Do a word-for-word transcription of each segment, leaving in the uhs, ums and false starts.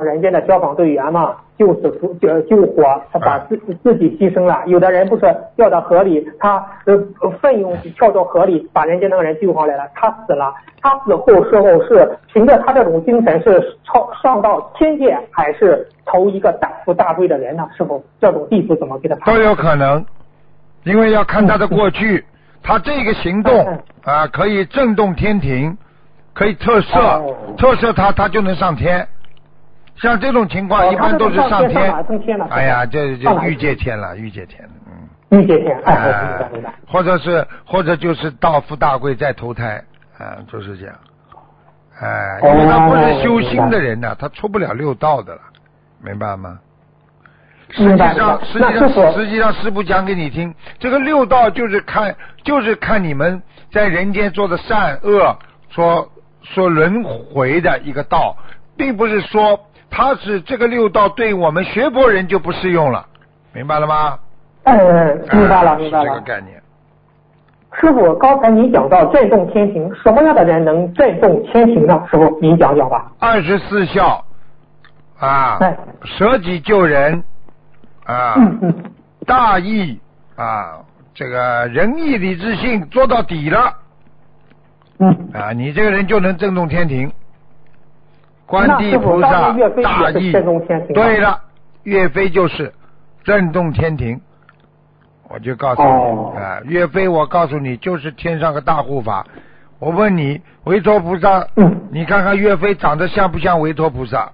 人间的消防队员嘛，救死扶救救火，他把自自己牺牲了。有的人不是掉到河里，他呃奋勇跳到河里，把人家那个人救上来了，他死了。他死后时候是凭着他这种精神是超上到天界，还是投一个大富大贵的人呢？是否这种地府怎么给他判？ 都有可能，因为要看他的过去，嗯、他这个行动、嗯、啊可以震动天庭，可以特赦，哦、特赦他他就能上天。像这种情况一般都是上天， 哦、上天哎呀，这就欲界天了，欲界天了， 嗯，欲界天，哎，明白。 或者是或者就是大富大贵再投胎，啊，就是这样，哎，因为他不是修心的人呢、啊，他出不了六道的了，明白吗？实际上，实际上，实际上，师父讲给你听，这个六道就是看，就是看你们在人间做的善恶所所轮回的一个道，并不是说。他是这个六道对我们学佛人就不适用了，明白了吗？ 嗯，明白了， 啊、 明白了。 这个概念。 师傅，刚才您讲到震动天庭，什么样的人能震动天庭呢？师傅，您讲讲吧。 二十四孝啊， 哎、 舍己救人啊， 嗯嗯， 大义啊，这个仁义礼智信做到底了， 嗯啊，你这个人就能震动天庭。观地菩萨大义，对了，岳飞就是震动天庭。我就告诉你， 哦、 啊，岳飞，我告诉你，就是天上个大护法。我问你，维陀菩萨， 嗯、 你看看岳飞长得像不像维陀菩萨？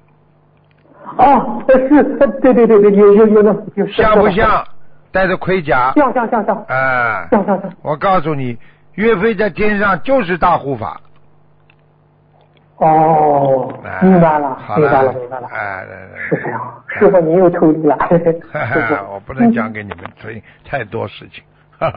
哦，是，对对对对，有有有的，有像不像？戴着盔甲？ 像像像像。 啊， 像像像。 我告诉你，岳飞在天上就是大护法。 哦，明白了，明白了，明白了。 哎， 是这样，师傅您又透露了。 我不能讲给你们听太多事情。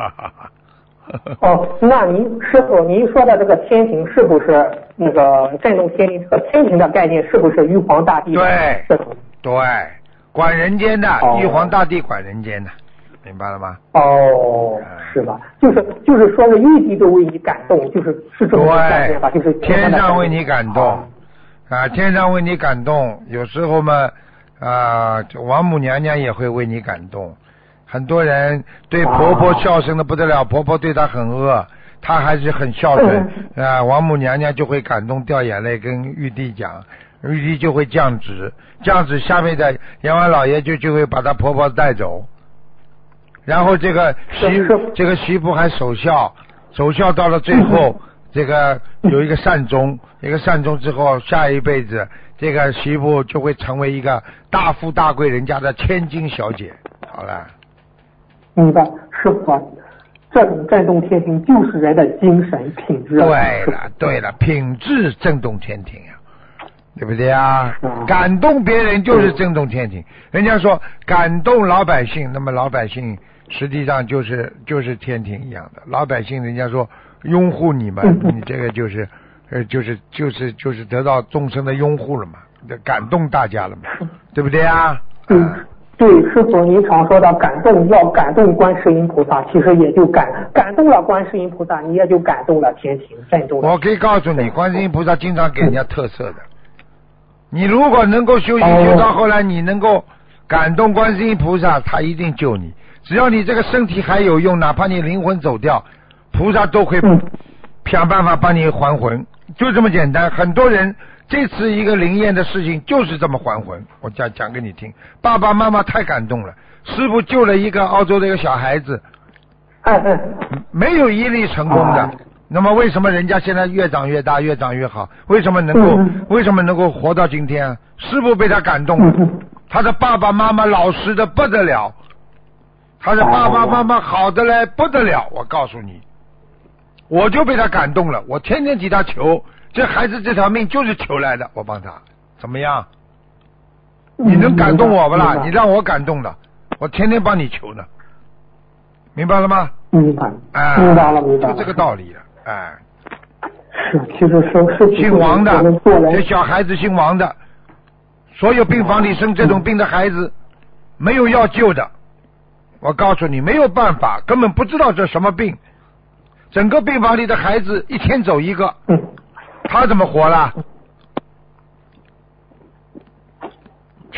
哦，那您师傅您说的这个天庭是不是那个震动天庭？这个天庭的概念是不是玉皇大帝？ 对，对，管人间的，哦、玉皇大帝管人间的。明白了吗？ 哦，是吧？就是就是说是玉帝都为你感动，就是是这种概念吧？就是天上为你感动啊，天上为你感动。有时候嘛啊，王母娘娘也会为你感动。很多人对婆婆孝顺的不得了，婆婆对她很恶，她还是很孝顺啊。王母娘娘就会感动掉眼泪，跟玉帝讲，玉帝就会降旨，降旨下面的阎王老爷就就会把她婆婆带走。然后这个媳这个媳妇还守孝，守孝到了最后，这个有一个善终，一个善终之后，下一辈子这个媳妇就会成为一个大富大贵人家的千金小姐。好了， 明白，师傅，这种震动天庭就是人的精神品质。 对了，对了，品质震动天庭啊。对不对啊？感动别人就是震动天庭。人家说感动老百姓，那么老百姓实际上就是就是天庭一样的。老百姓人家说拥护你们，你这个就是呃就是就是就是得到众生的拥护了嘛，感动大家了嘛，对不对啊？ 嗯，对，师傅您常说的感动，要感动观世音菩萨，其实也就感感动了观世音菩萨，你也就感动了天庭，震动了。 我可以告诉你，观世音菩萨经常给人家特色的。你如果能够修行修到后来，你能够感动观世音菩萨，他一定救你。只要你这个身体还有用，哪怕你灵魂走掉，菩萨都会想办法帮你还魂，就这么简单。很多人这次一个灵验的事情就是这么还魂，我讲讲给你听。爸爸妈妈太感动了，师父救了一个澳洲的一个小孩子，没有一例成功的。那么为什么人家现在越长越大，越长越好？为什么能够、嗯、为什么能够活到今天？师父被他感动了，嗯、他的爸爸妈妈老实的不得了，他的爸爸妈妈好的嘞不得了。我告诉你，我就被他感动了，我天天替他求，这孩子这条命就是求来的，我帮他，怎么样？你能感动我不啦？你让我感动了，我天天帮你求呢，明白了吗？ 明白， 哎， 明白了，明白了， 就这个道理了。哎， 是，其实是是姓王的，这小孩子姓王的，所有病房里生这种病的孩子，没有要救的。我告诉你，没有办法，根本不知道这什么病。整个病房里的孩子一天走一个，他怎么活了？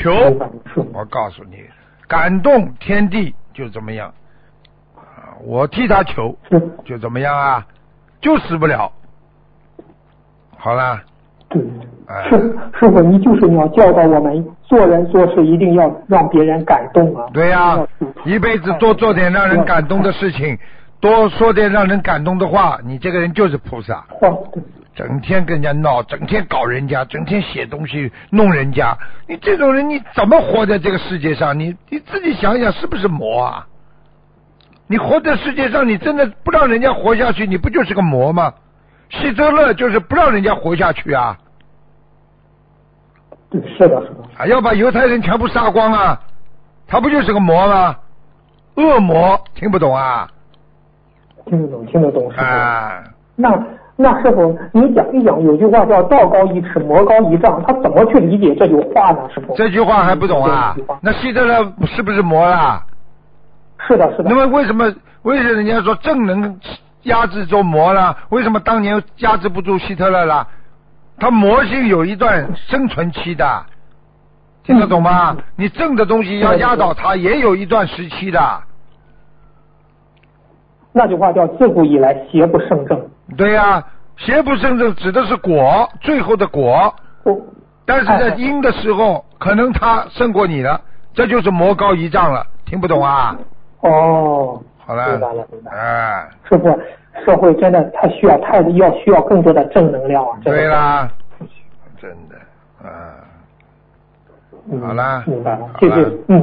求，我告诉你，感动天地就怎么样啊？我替他求就怎么样啊？就死不了。好了。 对，师师傅，你就是你要教导我们做人做事一定要让别人感动啊。 对呀、啊，一辈子多做点让人感动的事情，多说点让人感动的话，你这个人就是菩萨。 哦， 整天跟人家闹，整天搞人家，整天写东西弄人家，你这种人你怎么活在这个世界上？你你自己想想是不是魔啊？你活在世界上，你真的不让人家活下去，你不就是个魔吗？希特勒就是不让人家活下去啊！ 对，是的，是的。 还要把犹太人全部杀光啊！他不就是个魔吗？恶魔，听不懂啊？ 听得懂，听得懂，师傅。 啊， 那那师傅，你讲一讲，有句话叫“道高一尺，魔高一丈”，他怎么去理解这句话呢？师傅， 这句话还不懂啊？那希特勒是不是魔啦？ 是的，是的。 那么为什么为什么人家说正能压制住魔了？为什么当年压制不住希特勒了？他魔性有一段生存期的，听得懂吗？嗯、你正的东西要压倒他，也有一段时期的。 那句话叫自古以来邪不胜正。 对呀、啊，邪不胜正指的是果，最后的果。 哦、 但是在因的时候，可能他胜过你了，这就是魔高一丈了，听不懂啊？ 哦， 好了， 明白了，明白了。 哎， 师傅，社会真的太需要，太要需要更多的正能量啊！ 对啦，真的，啊， 嗯、 好啦， 明白了，谢谢，嗯。